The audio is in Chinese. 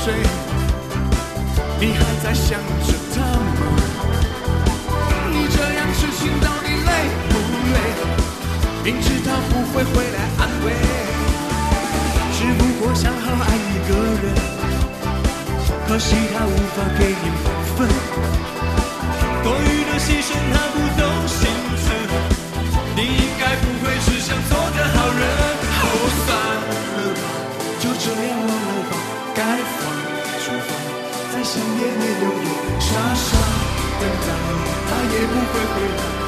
睡，你还在想着他吗？你这样痴情到底累不累？明知他不会回来安慰，只不过想好爱一个人，可惜他无法给你满分，多余的牺牲他不懂心思，你应该不会只想做个好人。哦，算了吧，就这样忘了吧，该放就放，再想念也有用，傻傻等待他也不会回来。